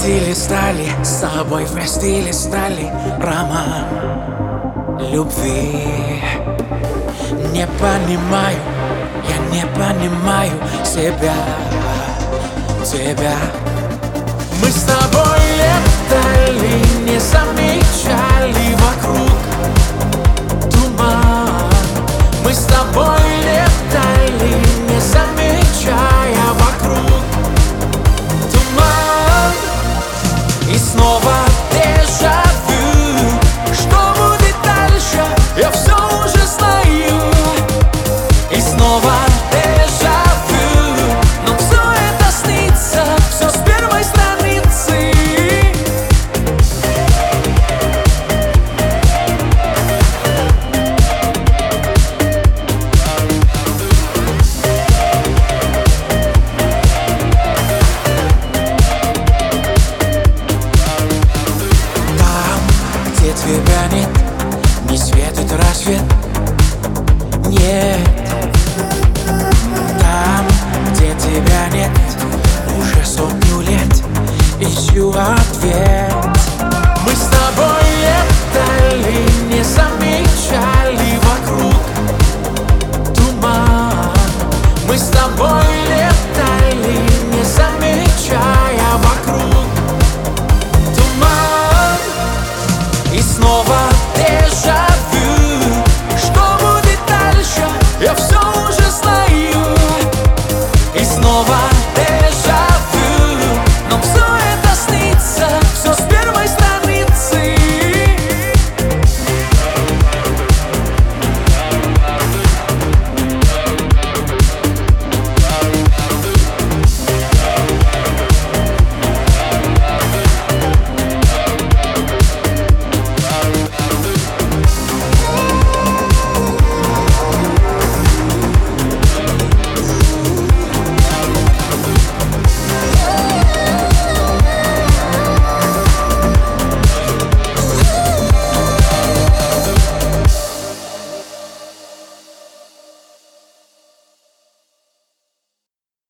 простили стали, с собой простили стали роман любви. Не понимаю, я не понимаю себя, тебя. Мы с тобой летали, не замечали вокруг туман. Мы с тобой летали, не замечая вокруг туман. И снова дежавю, что будет дальше, я все уже знаю. И снова дежавю, но все это снится, все с первой страницы. Там, где тебя нет, не светит рассвет. Нет, там, где тебя нет, уже сотню лет ищу ответ.